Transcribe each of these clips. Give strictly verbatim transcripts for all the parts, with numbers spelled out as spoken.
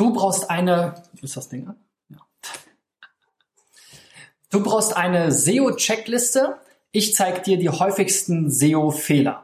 Du brauchst eine, ist das Ding an? Ja. Du brauchst eine S E O-Checkliste. Ich zeige dir die häufigsten S E O-Fehler.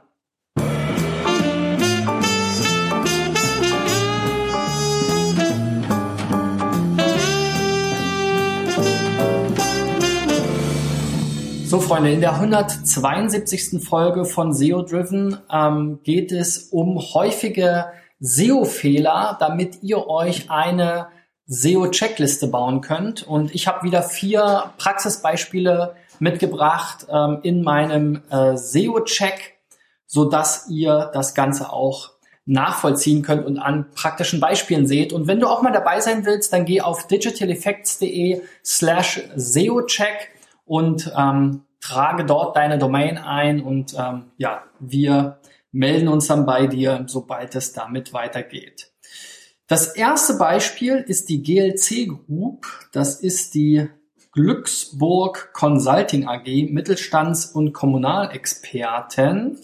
So, Freunde, in der hundertzweiundsiebzigsten Folge von S E O Driven ähm, geht es um häufige S E O-Fehler, damit ihr euch eine S E O-Checkliste bauen könnt. Und ich habe wieder vier Praxisbeispiele mitgebracht ähm, in meinem äh, S E O-Check, sodass ihr das Ganze auch nachvollziehen könnt und an praktischen Beispielen seht. Und wenn du auch mal dabei sein willst, dann geh auf digitaleffects.de slash SEO-Check und ähm, trage dort deine Domain ein und ähm, ja, wir melden uns dann bei dir, sobald es damit weitergeht. Das erste Beispiel ist die G L C Group. Das ist die Glücksburg Consulting A G, Mittelstands- und Kommunalexperten.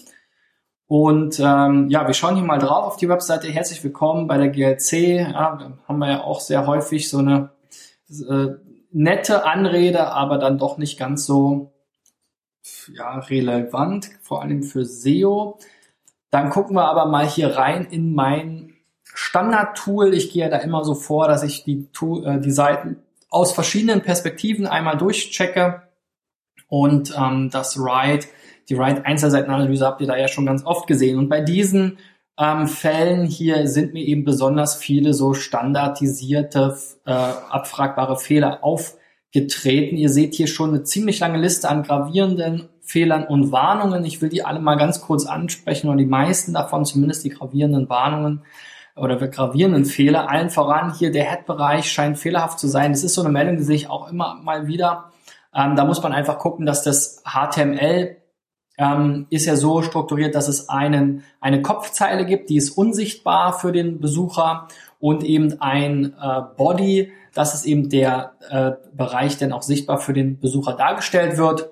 Und ähm, ja, wir schauen hier mal drauf auf die Webseite. Herzlich willkommen bei der G L C. Ja, da haben wir ja auch sehr häufig so eine äh, nette Anrede, aber dann doch nicht ganz so ja, relevant, vor allem für S E O. Dann gucken wir aber mal hier rein in mein Standard-Tool. Ich gehe ja da immer so vor, dass ich die, äh, die Seiten aus verschiedenen Perspektiven einmal durchchecke. Und ähm, das Write, die Write-Einzelseitenanalyse habt ihr da ja schon ganz oft gesehen. Und bei diesen ähm, Fällen hier sind mir eben besonders viele so standardisierte, äh, abfragbare Fehler aufgetreten. Ihr seht hier schon eine ziemlich lange Liste an gravierenden Fehlern und Warnungen. Ich will die alle mal ganz kurz ansprechen, oder die meisten davon, zumindest die gravierenden Warnungen oder gravierenden Fehler. Allen voran hier der Head-Bereich scheint fehlerhaft zu sein. Das ist so eine Meldung, die sehe ich auch immer mal wieder. Ähm, da muss man einfach gucken, dass das H T M L ähm, ist ja so strukturiert, dass es einen eine Kopfzeile gibt, die ist unsichtbar für den Besucher, und eben ein äh, Body, das ist eben der äh, Bereich, der auch sichtbar für den Besucher dargestellt wird.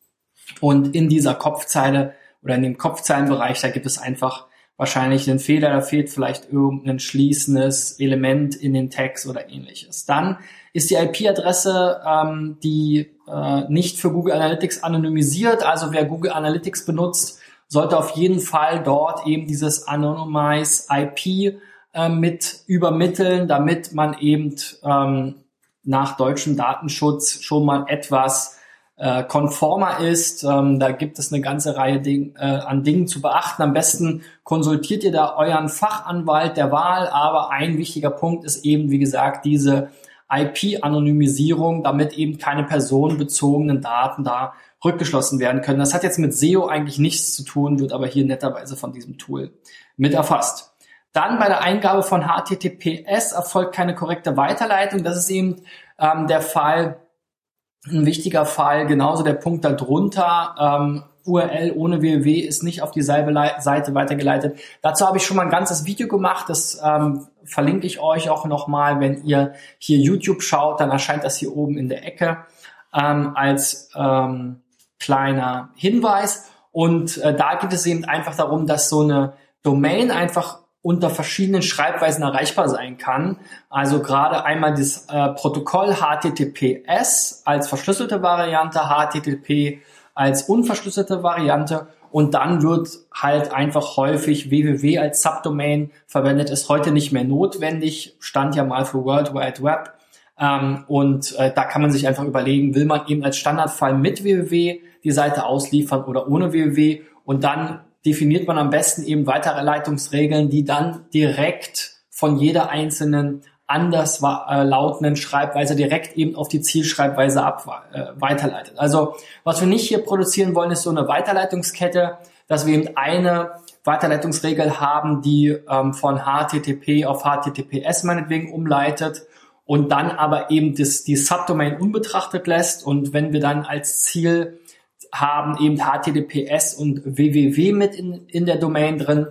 Und in dieser Kopfzeile oder in dem Kopfzeilenbereich, da gibt es einfach wahrscheinlich einen Fehler, da fehlt vielleicht irgendein schließendes Element in den Text oder ähnliches. Dann ist die I P-Adresse, ähm, die äh, nicht für Google Analytics anonymisiert. Also wer Google Analytics benutzt, sollte auf jeden Fall dort eben dieses Anonymize I P äh, mit übermitteln, damit man eben ähm, nach deutschem Datenschutz schon mal etwas äh, konformer ist. Ähm, da gibt es eine ganze Reihe Ding, äh, an Dingen zu beachten. Am besten konsultiert ihr da euren Fachanwalt der Wahl, aber ein wichtiger Punkt ist eben, wie gesagt, diese I P-Anonymisierung, damit eben keine personenbezogenen Daten da rückgeschlossen werden können. Das hat jetzt mit S E O eigentlich nichts zu tun, wird aber hier netterweise von diesem Tool mit erfasst. Dann bei der Eingabe von H T T P S erfolgt keine korrekte Weiterleitung. Das ist eben ähm, der Fall, ein wichtiger Fall, genauso der Punkt darunter, ähm, U R L ohne w w w ist nicht auf dieselbe Seite weitergeleitet. Dazu habe ich schon mal ein ganzes Video gemacht, das ähm, verlinke ich euch auch nochmal. Wenn ihr hier YouTube schaut, dann erscheint das hier oben in der Ecke ähm, als ähm, kleiner Hinweis. Und äh, da geht es eben einfach darum, dass so eine Domain einfach unter verschiedenen Schreibweisen erreichbar sein kann. Also gerade einmal das äh, Protokoll H T T P S als verschlüsselte Variante, H T T P als unverschlüsselte Variante, und dann wird halt einfach häufig w w w als Subdomain verwendet. Ist heute nicht mehr notwendig, stand ja mal für World Wide Web. Ähm, und äh, da kann man sich einfach überlegen, will man eben als Standardfall mit w w w die Seite ausliefern oder ohne w w w, und dann definiert man am besten eben Weiterleitungsregeln, die dann direkt von jeder einzelnen anders äh, lautenden Schreibweise direkt eben auf die Zielschreibweise ab, äh, weiterleitet. Also was wir nicht hier produzieren wollen, ist so eine Weiterleitungskette, dass wir eben eine Weiterleitungsregel haben, die ähm, von H T T P auf H T T P S meinetwegen umleitet und dann aber eben das, die Subdomain unbetrachtet lässt. Und wenn wir dann als Ziel haben eben H T T P S und w w w mit in, in der Domain drin,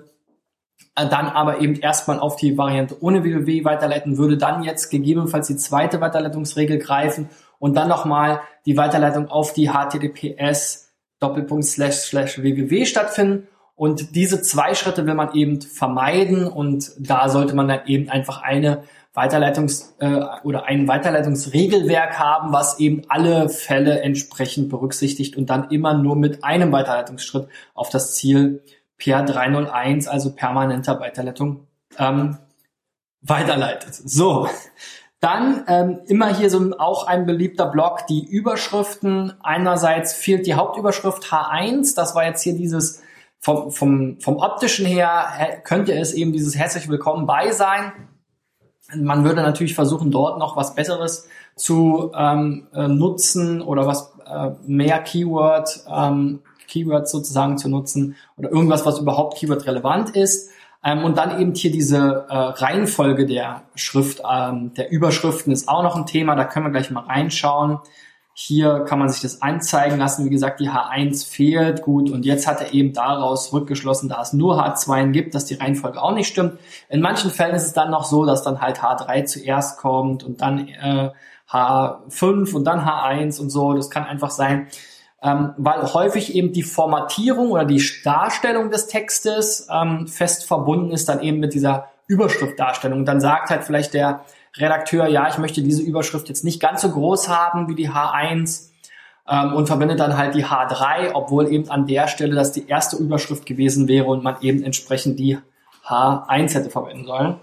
dann aber eben erstmal auf die Variante ohne w w w weiterleiten, würde dann jetzt gegebenenfalls die zweite Weiterleitungsregel greifen und dann nochmal die Weiterleitung auf die H T T P S Doppelpunkt slash slash w w w stattfinden. Und diese zwei Schritte will man eben vermeiden, und da sollte man dann eben einfach eine Weiterleitungs- äh, oder ein Weiterleitungsregelwerk haben, was eben alle Fälle entsprechend berücksichtigt und dann immer nur mit einem Weiterleitungsschritt auf das Ziel P R drei null eins, also permanenter Weiterleitung, ähm, weiterleitet. So, dann ähm, immer hier so auch ein beliebter Block, die Überschriften. Einerseits fehlt die Hauptüberschrift H eins, das war jetzt hier dieses, vom, vom, vom optischen her könnte es eben dieses herzlich willkommen bei sein. Man würde natürlich versuchen, dort noch was Besseres zu ähm, äh, nutzen oder was äh, mehr Keyword, ähm, Keywords sozusagen zu nutzen oder irgendwas, was überhaupt Keyword relevant ist. Ähm, und dann eben hier diese äh, Reihenfolge der Schrift, ähm, der Überschriften ist auch noch ein Thema. Da können wir gleich mal reinschauen. Hier kann man sich das anzeigen lassen. Wie gesagt, die H eins fehlt. Gut, und jetzt hat er eben daraus rückgeschlossen, da es nur H zwei gibt, dass die Reihenfolge auch nicht stimmt. In manchen Fällen ist es dann noch so, dass dann halt H drei zuerst kommt und dann äh, H fünf und dann H eins und so. Das kann einfach sein, ähm, weil häufig eben die Formatierung oder die Darstellung des Textes ähm, fest verbunden ist dann eben mit dieser Überschriftdarstellung. Und dann sagt halt vielleicht der Redakteur, ja, ich möchte diese Überschrift jetzt nicht ganz so groß haben wie die H eins ähm, und verwendet dann halt die H drei, obwohl eben an der Stelle das die erste Überschrift gewesen wäre und man eben entsprechend die H eins hätte verwenden sollen.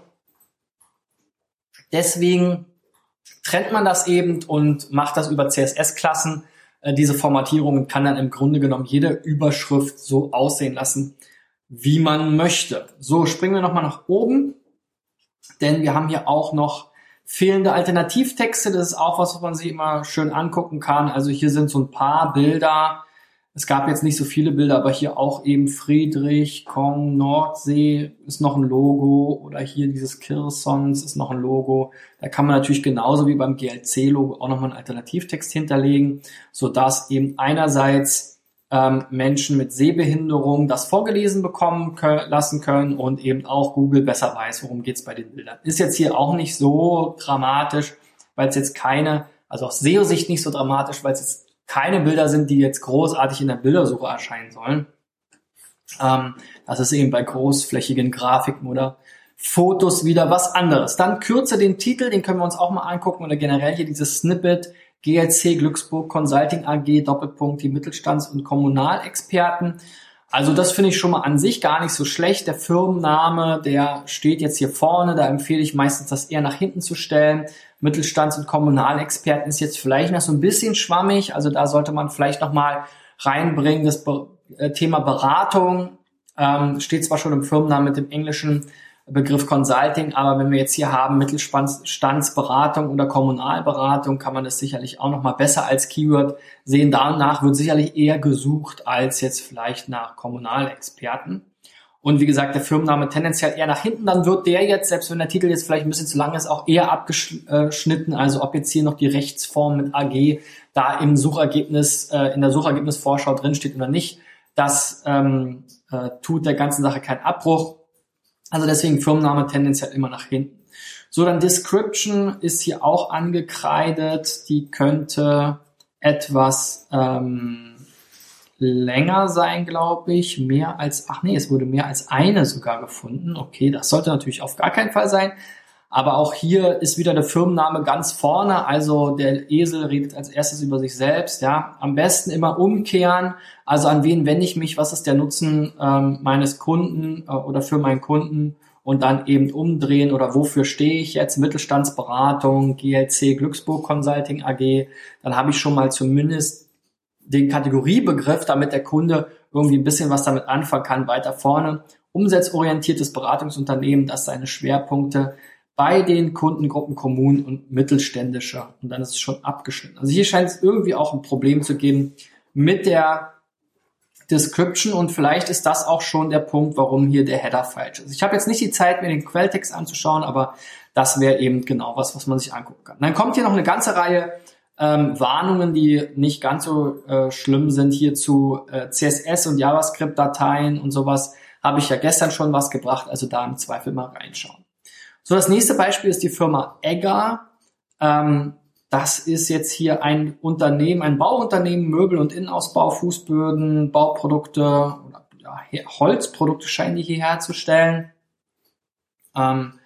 Deswegen trennt man das eben und macht das über C S S-Klassen, äh, diese Formatierung, und kann dann im Grunde genommen jede Überschrift so aussehen lassen, wie man möchte. So, springen wir nochmal nach oben, denn wir haben hier auch noch fehlende Alternativtexte. Das ist auch was, was man sich immer schön angucken kann. Also hier sind so ein paar Bilder. Es gab jetzt nicht so viele Bilder, aber hier auch eben Friedrich, Kong, Nordsee ist noch ein Logo oder hier dieses Kirsons ist noch ein Logo. Da kann man natürlich genauso wie beim G L C-Logo auch nochmal einen Alternativtext hinterlegen, sodass eben einerseits ähm, Menschen mit Sehbehinderung das vorgelesen bekommen können, lassen können und eben auch Google besser weiß, worum geht's bei den Bildern. Ist jetzt hier auch nicht so dramatisch, weil es jetzt keine, also aus S E O-Sicht nicht so dramatisch, weil es jetzt keine Bilder sind, die jetzt großartig in der Bildersuche erscheinen sollen. Ähm, das ist eben bei großflächigen Grafiken oder Fotos wieder was anderes. Dann kürze den Titel, den können wir uns auch mal angucken, oder generell hier dieses Snippet, G L C Glücksburg Consulting A G, Doppelpunkt, die Mittelstands- und Kommunalexperten. Also das finde ich schon mal an sich gar nicht so schlecht. Der Firmenname, der steht jetzt hier vorne, da empfehle ich meistens, das eher nach hinten zu stellen. Mittelstands- und Kommunalexperten ist jetzt vielleicht noch so ein bisschen schwammig, also da sollte man vielleicht noch mal reinbringen, das Be- äh, Thema Beratung, ähm, steht zwar schon im Firmennamen mit dem englischen Begriff Consulting, aber wenn wir jetzt hier haben Mittelstandsberatung oder Kommunalberatung, kann man das sicherlich auch noch mal besser als Keyword sehen. Danach wird sicherlich eher gesucht als jetzt vielleicht nach Kommunalexperten. Und wie gesagt, der Firmenname tendenziell eher nach hinten, dann wird der jetzt, selbst wenn der Titel jetzt vielleicht ein bisschen zu lang ist, auch eher abgeschnitten. Also ob jetzt hier noch die Rechtsform mit A G da im Suchergebnis, äh, in der Suchergebnisvorschau drinsteht oder nicht, das ähm, äh, tut der ganzen Sache keinen Abbruch. Also deswegen Firmenname tendenziell immer nach hinten. So, dann Description ist hier auch angekreidet. Die könnte etwas ähm, länger sein, glaube ich. Mehr als, ach nee, es wurde mehr als eine sogar gefunden. Okay, das sollte natürlich auf gar keinen Fall sein. Aber auch hier ist wieder der Firmenname ganz vorne. Also der Esel redet als erstes über sich selbst. Ja, am besten immer umkehren. Also an wen wende ich mich? Was ist der Nutzen ähm, meines Kunden äh, oder für meinen Kunden? Und dann eben umdrehen oder wofür stehe ich jetzt? Mittelstandsberatung, G L C Glücksburg Consulting A G. Dann habe ich schon mal zumindest den Kategoriebegriff, damit der Kunde irgendwie ein bisschen was damit anfangen kann, weiter vorne. Umsatzorientiertes Beratungsunternehmen, das seine Schwerpunkte bei den Kundengruppen Kommunen und Mittelständischer. Und dann ist es schon abgeschnitten. Also hier scheint es irgendwie auch ein Problem zu geben mit der Description, und vielleicht ist das auch schon der Punkt, warum hier der Header falsch ist. Ich habe jetzt nicht die Zeit, mir den Quelltext anzuschauen, aber das wäre eben genau was, was man sich angucken kann. Dann kommt hier noch eine ganze Reihe ähm, Warnungen, die nicht ganz so äh, schlimm sind. Hier zu äh, C S S und JavaScript-Dateien und sowas habe ich ja gestern schon was gebracht, also da im Zweifel mal reinschauen. So, das nächste Beispiel ist die Firma Egger. Ähm, das ist jetzt hier ein Unternehmen, ein Bauunternehmen, Möbel- und Innenausbau, Fußböden, Bauprodukte oder ja, Holzprodukte scheinen die hier herzustellen. Ähm,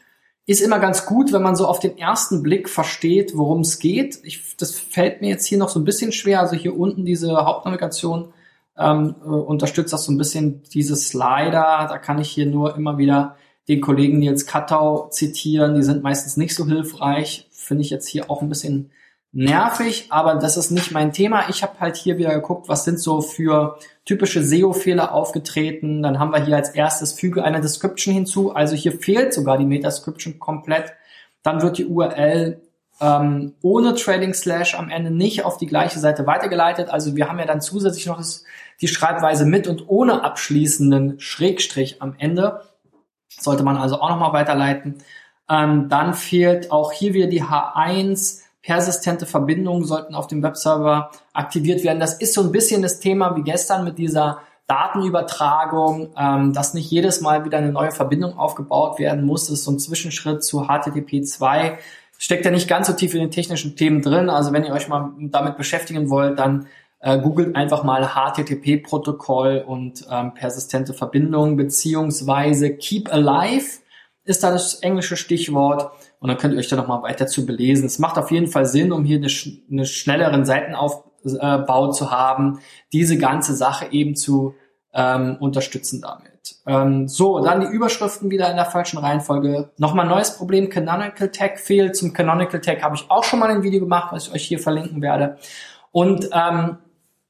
ist immer ganz gut, wenn man so auf den ersten Blick versteht, worum es geht. Ich, das fällt mir jetzt hier noch so ein bisschen schwer. Also hier unten diese Hauptnavigation ähm, äh, unterstützt das so ein bisschen, diese Slider. Da kann ich hier nur immer wieder den Kollegen Nils Kattau zitieren. Die sind meistens nicht so hilfreich. Finde ich jetzt hier auch ein bisschen nervig, aber das ist nicht mein Thema. Ich habe halt hier wieder geguckt, was sind so für typische S E O-Fehler aufgetreten. Dann haben wir hier als erstes füge eine Description hinzu. Also hier fehlt sogar die Meta-Description komplett. Dann wird die U R L ähm, ohne Trailing Slash am Ende nicht auf die gleiche Seite weitergeleitet. Also wir haben ja dann zusätzlich noch das, die Schreibweise mit und ohne abschließenden Schrägstrich am Ende. Sollte man also auch nochmal weiterleiten. Ähm, dann fehlt auch hier wieder die H eins. Persistente Verbindungen sollten auf dem Webserver aktiviert werden. Das ist so ein bisschen das Thema wie gestern mit dieser Datenübertragung, ähm, dass nicht jedes Mal wieder eine neue Verbindung aufgebaut werden muss. Das ist so ein Zwischenschritt zu H T T P zwei. Steckt ja nicht ganz so tief in den technischen Themen drin. Also wenn ihr euch mal damit beschäftigen wollt, dann äh, googelt einfach mal H T T P-Protokoll und ähm, persistente Verbindungen beziehungsweise Keep Alive ist da das englische Stichwort. Und dann könnt ihr euch da nochmal weiter zu belesen. Es macht auf jeden Fall Sinn, um hier eine, sch- eine schnelleren Seitenaufbau zu haben, diese ganze Sache eben zu ähm, unterstützen damit. Ähm, so, dann die Überschriften wieder in der falschen Reihenfolge. Nochmal neues Problem, Canonical Tag fehlt. Zum Canonical Tag habe ich auch schon mal ein Video gemacht, was ich euch hier verlinken werde. Und ähm,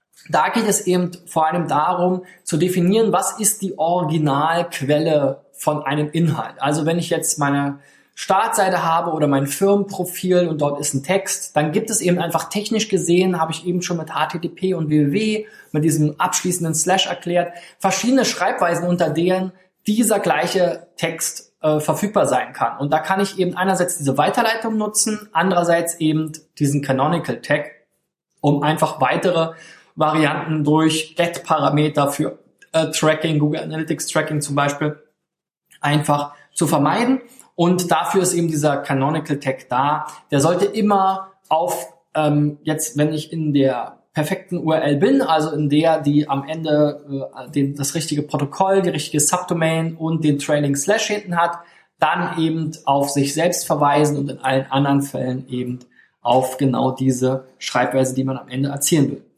da geht es eben vor allem darum, zu definieren, was ist die Originalquelle von einem Inhalt. Also wenn ich jetzt meine Startseite habe oder mein Firmenprofil und dort ist ein Text, dann gibt es eben einfach technisch gesehen, habe ich eben schon mit H T T P und w w w mit diesem abschließenden Slash erklärt, verschiedene Schreibweisen, unter denen dieser gleiche Text äh, verfügbar sein kann. Und da kann ich eben einerseits diese Weiterleitung nutzen, andererseits eben diesen Canonical Tag, um einfach weitere Varianten durch Get-Parameter für äh, Tracking, Google Analytics Tracking zum Beispiel, einfach zu vermeiden. Und dafür ist eben dieser Canonical Tag da. Der sollte immer auf, ähm, jetzt wenn ich in der perfekten U R L bin, also in der, die am Ende äh, den, das richtige Protokoll, die richtige Subdomain und den Trailing Slash hinten hat, dann eben auf sich selbst verweisen und in allen anderen Fällen eben auf genau diese Schreibweise, die man am Ende erzielen will.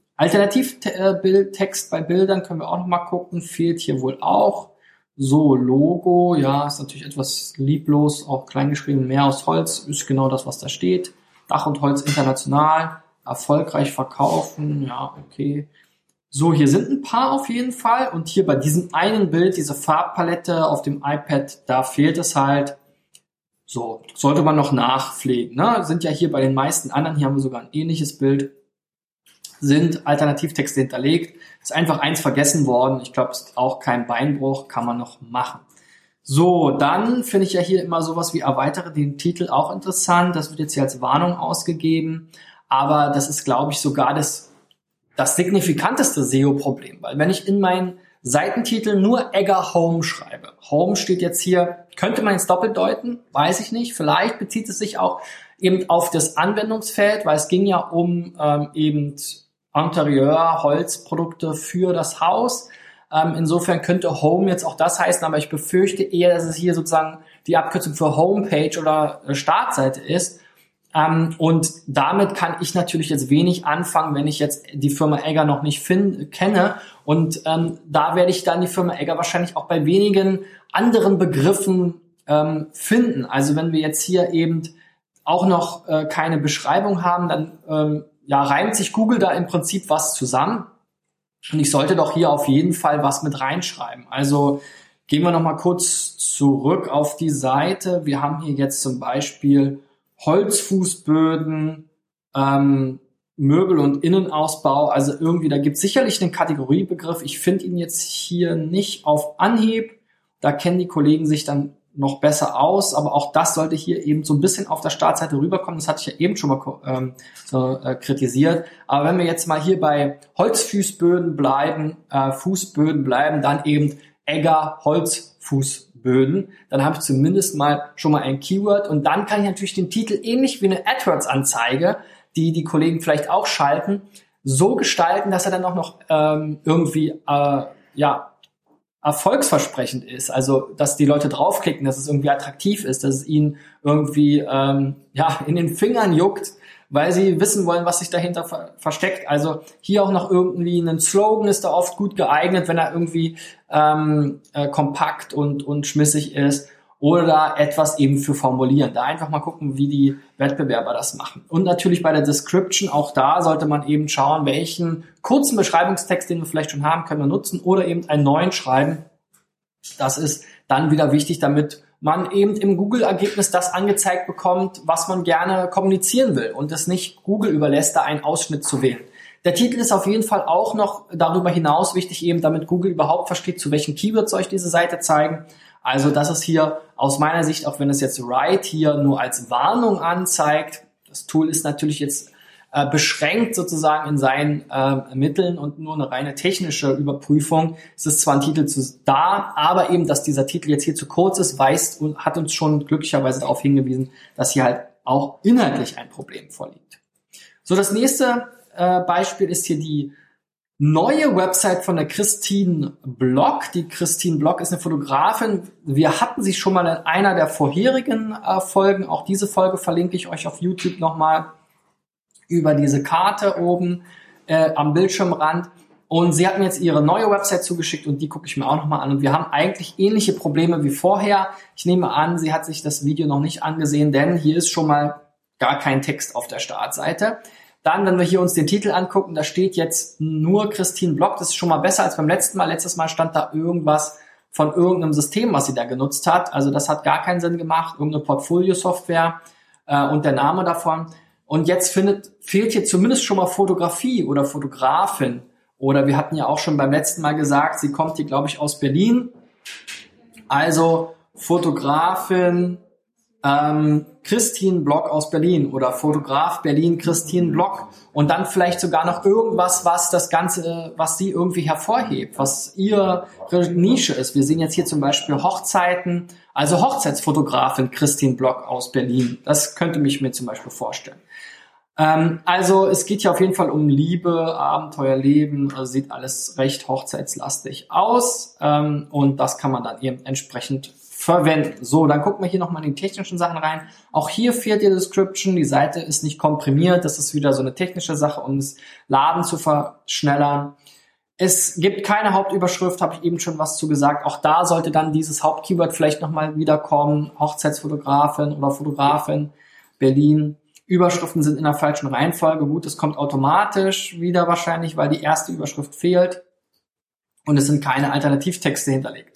Alternativtext bei Bildern können wir auch noch mal gucken, fehlt hier wohl auch. So, Logo, ja, ist natürlich etwas lieblos, auch kleingeschrieben, mehr aus Holz, ist genau das, was da steht. Dach und Holz international, erfolgreich verkaufen, ja, okay. So, hier sind ein paar auf jeden Fall und hier bei diesem einen Bild, diese Farbpalette auf dem iPad, da fehlt es halt. So, sollte man noch nachpflegen, ne? Sind ja hier bei den meisten anderen, hier haben wir sogar ein ähnliches Bild, sind Alternativtexte hinterlegt. Ist einfach eins vergessen worden. Ich glaube, es ist auch kein Beinbruch, kann man noch machen. So, dann finde ich ja hier immer sowas wie erweitere den Titel auch interessant. Das wird jetzt hier als Warnung ausgegeben. Aber das ist, glaube ich, sogar das, das signifikanteste S E O-Problem. Weil wenn ich in meinen Seitentitel nur Egger Home schreibe, Home steht jetzt hier, könnte man jetzt doppelt deuten, weiß ich nicht. Vielleicht bezieht es sich auch eben auf das Anwendungsfeld, weil es ging ja um ähm, eben Interieur, Holzprodukte für das Haus. Ähm, insofern könnte Home jetzt auch das heißen, aber ich befürchte eher, dass es hier sozusagen die Abkürzung für Homepage oder äh, Startseite ist. Ähm, und damit kann ich natürlich jetzt wenig anfangen, wenn ich jetzt die Firma Egger noch nicht find, kenne. Und ähm, da werde ich dann die Firma Egger wahrscheinlich auch bei wenigen anderen Begriffen ähm, finden. Also wenn wir jetzt hier eben auch noch äh, keine Beschreibung haben, dann ähm, ja, reimt sich Google da im Prinzip was zusammen. Und ich sollte doch hier auf jeden Fall was mit reinschreiben. Also gehen wir noch mal kurz zurück auf die Seite. Wir haben hier jetzt zum Beispiel Holzfußböden, ähm, Möbel- und Innenausbau. Also irgendwie, da gibt es sicherlich einen Kategoriebegriff. Ich finde ihn jetzt hier nicht auf Anhieb. Da kennen die Kollegen sich dann noch besser aus, aber auch das sollte hier eben so ein bisschen auf der Startseite rüberkommen. Das hatte ich ja eben schon mal ähm, so, äh, kritisiert. Aber wenn wir jetzt mal hier bei Holzfußböden bleiben, äh, Fußböden bleiben, dann eben Egger Holzfußböden, dann habe ich zumindest mal schon mal ein Keyword und dann kann ich natürlich den Titel ähnlich wie eine AdWords-Anzeige, die die Kollegen vielleicht auch schalten, so gestalten, dass er dann auch noch ähm, irgendwie äh, ja erfolgsversprechend ist, also dass die Leute draufklicken, dass es irgendwie attraktiv ist, dass es ihnen irgendwie ähm, ja in den Fingern juckt, weil sie wissen wollen, was sich dahinter ver- versteckt. Also hier auch noch irgendwie ein Slogan ist da oft gut geeignet, wenn er irgendwie ähm, äh, kompakt und und schmissig ist, oder etwas eben für formulieren. Da einfach mal gucken, wie die Wettbewerber das machen. Und natürlich bei der Description, auch da sollte man eben schauen, welchen kurzen Beschreibungstext, den wir vielleicht schon haben, können wir nutzen, oder eben einen neuen schreiben. Das ist dann wieder wichtig, damit man eben im Google-Ergebnis das angezeigt bekommt, was man gerne kommunizieren will und es nicht Google überlässt, da einen Ausschnitt zu wählen. Der Titel ist auf jeden Fall auch noch darüber hinaus wichtig, eben damit Google überhaupt versteht, zu welchen Keywords soll ich diese Seite zeigen. Also das ist hier aus meiner Sicht, auch wenn es jetzt Right hier nur als Warnung anzeigt, das Tool ist natürlich jetzt äh, beschränkt sozusagen in seinen äh, Mitteln und nur eine reine technische Überprüfung. Es ist zwar ein Titel zu, da, aber eben, dass dieser Titel jetzt hier zu kurz ist, weist und hat uns schon glücklicherweise darauf hingewiesen, dass hier halt auch inhaltlich ein Problem vorliegt. So, das nächste äh, Beispiel ist hier die neue Website von der Christine Block. Die Christine Block ist eine Fotografin. Wir hatten sie schon mal in einer der vorherigen äh, Folgen. Auch diese Folge verlinke ich euch auf YouTube nochmal über diese Karte oben äh, am Bildschirmrand. Und sie hat mir jetzt ihre neue Website zugeschickt und die gucke ich mir auch nochmal an. Und wir haben eigentlich ähnliche Probleme wie vorher. Ich nehme an, sie hat sich das Video noch nicht angesehen, denn hier ist schon mal gar kein Text auf der Startseite. Dann, wenn wir hier uns den Titel angucken, da steht jetzt nur Christine Block. Das ist schon mal besser als beim letzten Mal. Letztes Mal stand da irgendwas von irgendeinem System, was sie da genutzt hat. Also das hat gar keinen Sinn gemacht. Irgendeine Portfolio-Software äh, und der Name davon. Und jetzt findet, fehlt hier zumindest schon mal Fotografie oder Fotografin. Oder wir hatten ja auch schon beim letzten Mal gesagt, sie kommt hier, glaube ich, aus Berlin. Also Fotografin ähm, Christine Block aus Berlin oder Fotograf Berlin Christine Block und dann vielleicht sogar noch irgendwas, was das Ganze, was sie irgendwie hervorhebt, was ihre Nische ist. Wir sehen jetzt hier zum Beispiel Hochzeiten, also Hochzeitsfotografin Christine Block aus Berlin. Das könnte mich mir zum Beispiel vorstellen. Ähm, also es geht hier auf jeden Fall um Liebe, Abenteuer, Leben, also sieht alles recht hochzeitslastig aus ähm, und das kann man dann eben entsprechend verwenden. So, dann gucken wir hier nochmal in die technischen Sachen rein. Auch hier fehlt die Description. Die Seite ist nicht komprimiert. Das ist wieder so eine technische Sache, um das Laden zu verschnellern. Es gibt keine Hauptüberschrift, habe ich eben schon was zu gesagt. Auch da sollte dann dieses Hauptkeyword vielleicht nochmal wiederkommen. Hochzeitsfotografin oder Fotografin Berlin. Überschriften sind in der falschen Reihenfolge. Gut, es kommt automatisch wieder wahrscheinlich, weil die erste Überschrift fehlt. Und es sind keine Alternativtexte hinterlegt.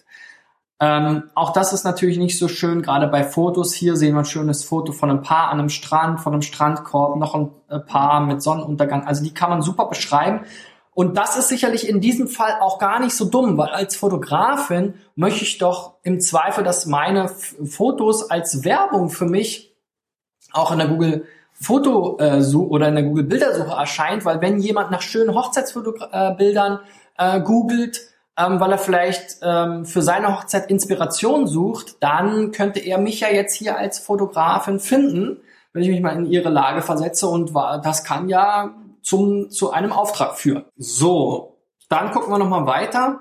Ähm, auch das ist natürlich nicht so schön, gerade bei Fotos. Hier sehen wir ein schönes Foto von einem Paar an einem Strand, von einem Strandkorb, noch ein äh, Paar mit Sonnenuntergang. Also die kann man super beschreiben. Und das ist sicherlich in diesem Fall auch gar nicht so dumm, weil als Fotografin möchte ich doch im Zweifel, dass meine F- Fotos als Werbung für mich auch in der Google Foto äh, oder in der Google Bildersuche erscheint, weil wenn jemand nach schönen Hochzeitsbildern äh, googelt, Ähm, weil er vielleicht ähm, für seine Hochzeit Inspiration sucht, dann könnte er mich ja jetzt hier als Fotografin finden, wenn ich mich mal in ihre Lage versetze und war, das kann ja zum zu einem Auftrag führen. So, dann gucken wir nochmal weiter.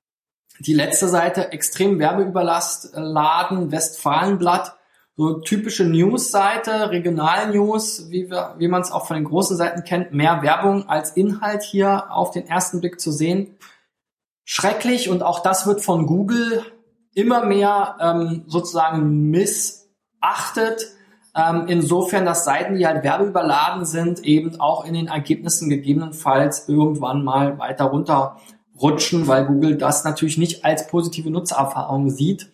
Die letzte Seite, extrem Werbeüberlast, Laden, Westfalenblatt, so typische News-Seite, Regional-News, wie wir, wie man es auch von den großen Seiten kennt, mehr Werbung als Inhalt hier auf den ersten Blick zu sehen. Schrecklich, und auch das wird von Google immer mehr ähm, sozusagen missachtet. Ähm, insofern, dass Seiten, die halt werbeüberladen sind, eben auch in den Ergebnissen gegebenenfalls irgendwann mal weiter runterrutschen, weil Google das natürlich nicht als positive Nutzererfahrung sieht.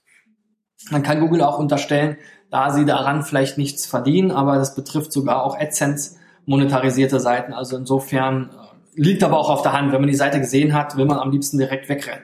Dann kann Google auch unterstellen, da sie daran vielleicht nichts verdienen, aber das betrifft sogar auch AdSense monetarisierte Seiten. Also insofern liegt aber auch auf der Hand. Wenn man die Seite gesehen hat, will man am liebsten direkt wegrennen.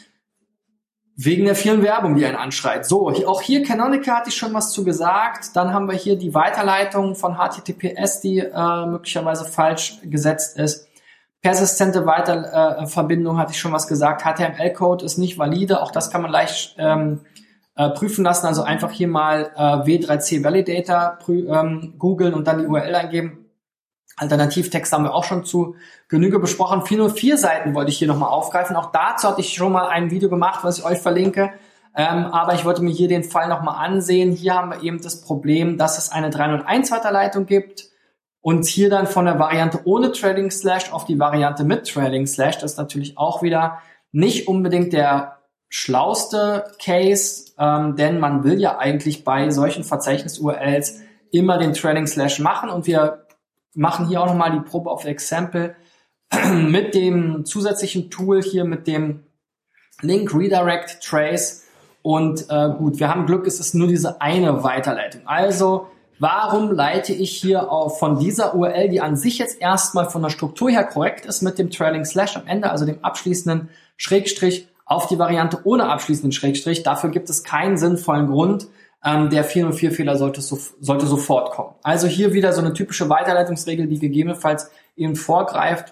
Wegen der vielen Werbung, die einen anschreit. So, auch hier Canonical hatte ich schon was zu gesagt. Dann haben wir hier die Weiterleitung von H T T P S, die äh, möglicherweise falsch gesetzt ist. Persistente Weiterverbindung hatte ich schon was gesagt. H T M L-Code ist nicht valide. Auch das kann man leicht ähm, äh, prüfen lassen. Also einfach hier mal äh, W drei C Validator prü- ähm, googeln und dann die U R L eingeben. Alternativtext haben wir auch schon zu Genüge besprochen. vierhundertvier Seiten wollte ich hier nochmal aufgreifen. Auch dazu hatte ich schon mal ein Video gemacht, was ich euch verlinke. Ähm, aber ich wollte mir hier den Fall nochmal ansehen. Hier haben wir eben das Problem, dass es eine dreihunderteins Weiterleitung gibt und hier dann von der Variante ohne Trailing Slash auf die Variante mit Trailing Slash. Das ist natürlich auch wieder nicht unbedingt der schlauste Case, ähm, denn man will ja eigentlich bei solchen Verzeichnis-U R Ls immer den Trailing Slash machen und wir machen hier auch nochmal die Probe auf Example mit dem zusätzlichen Tool hier mit dem Link Redirect Trace und äh, gut, wir haben Glück, es ist nur diese eine Weiterleitung. Also warum leite ich hier auf von dieser U R L, die an sich jetzt erstmal von der Struktur her korrekt ist mit dem Trailing Slash am Ende, also dem abschließenden Schrägstrich, auf die Variante ohne abschließenden Schrägstrich? Dafür gibt es keinen sinnvollen Grund. Ähm, der vierhundertvier-Fehler sollte, so, sollte sofort kommen. Also hier wieder so eine typische Weiterleitungsregel, die gegebenenfalls eben vorgreift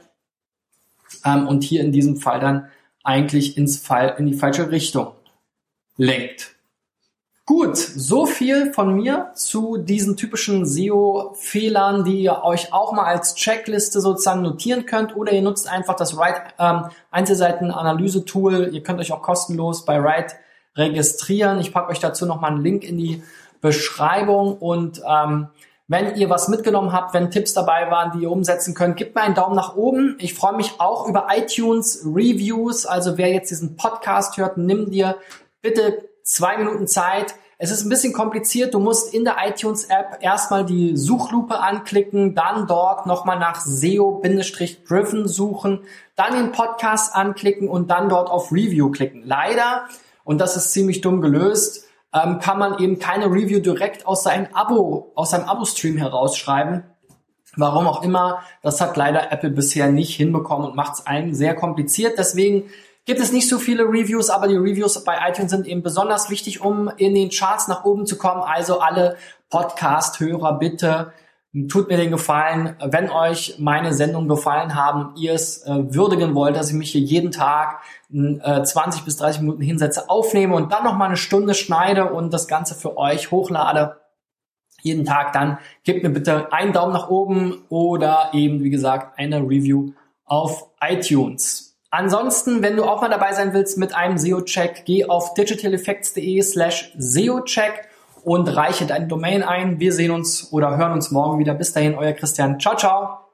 ähm, und hier in diesem Fall dann eigentlich ins Fall, in die falsche Richtung lenkt. Gut, so viel von mir zu diesen typischen S E O-Fehlern, die ihr euch auch mal als Checkliste sozusagen notieren könnt, oder ihr nutzt einfach das Write ähm, Einzelseiten-Analyse-Tool. Ihr könnt euch auch kostenlos bei Write registrieren. Ich packe euch dazu nochmal einen Link in die Beschreibung und ähm, wenn ihr was mitgenommen habt, wenn Tipps dabei waren, die ihr umsetzen könnt, gebt mir einen Daumen nach oben. Ich freue mich auch über iTunes-Reviews. Also wer jetzt diesen Podcast hört, nimm dir bitte zwei Minuten Zeit. Es ist ein bisschen kompliziert. Du musst in der iTunes-App erstmal die Suchlupe anklicken, dann dort nochmal nach S E O-Driven suchen, dann den Podcast anklicken und dann dort auf Review klicken. Leider, und das ist ziemlich dumm gelöst, ähm, kann man eben keine Review direkt aus seinem Abo, aus seinem Abo-Stream herausschreiben. Warum auch immer, das hat leider Apple bisher nicht hinbekommen und macht es einem sehr kompliziert. Deswegen gibt es nicht so viele Reviews, aber die Reviews bei iTunes sind eben besonders wichtig, um in den Charts nach oben zu kommen. Also alle Podcast-Hörer, bitte tut mir den Gefallen, wenn euch meine Sendung gefallen haben, ihr es äh, würdigen wollt, dass ich mich hier jeden Tag äh, zwanzig bis dreißig Minuten hinsetze, aufnehme und dann noch mal eine Stunde schneide und das Ganze für euch hochlade. Jeden Tag, dann gebt mir bitte einen Daumen nach oben oder eben, wie gesagt, eine Review auf iTunes. Ansonsten, wenn du auch mal dabei sein willst mit einem S E O-Check, geh auf digitaleffects.de slash SEO-Check und reiche deine Domain ein. Wir sehen uns oder hören uns morgen wieder. Bis dahin, euer Christian. Ciao, ciao.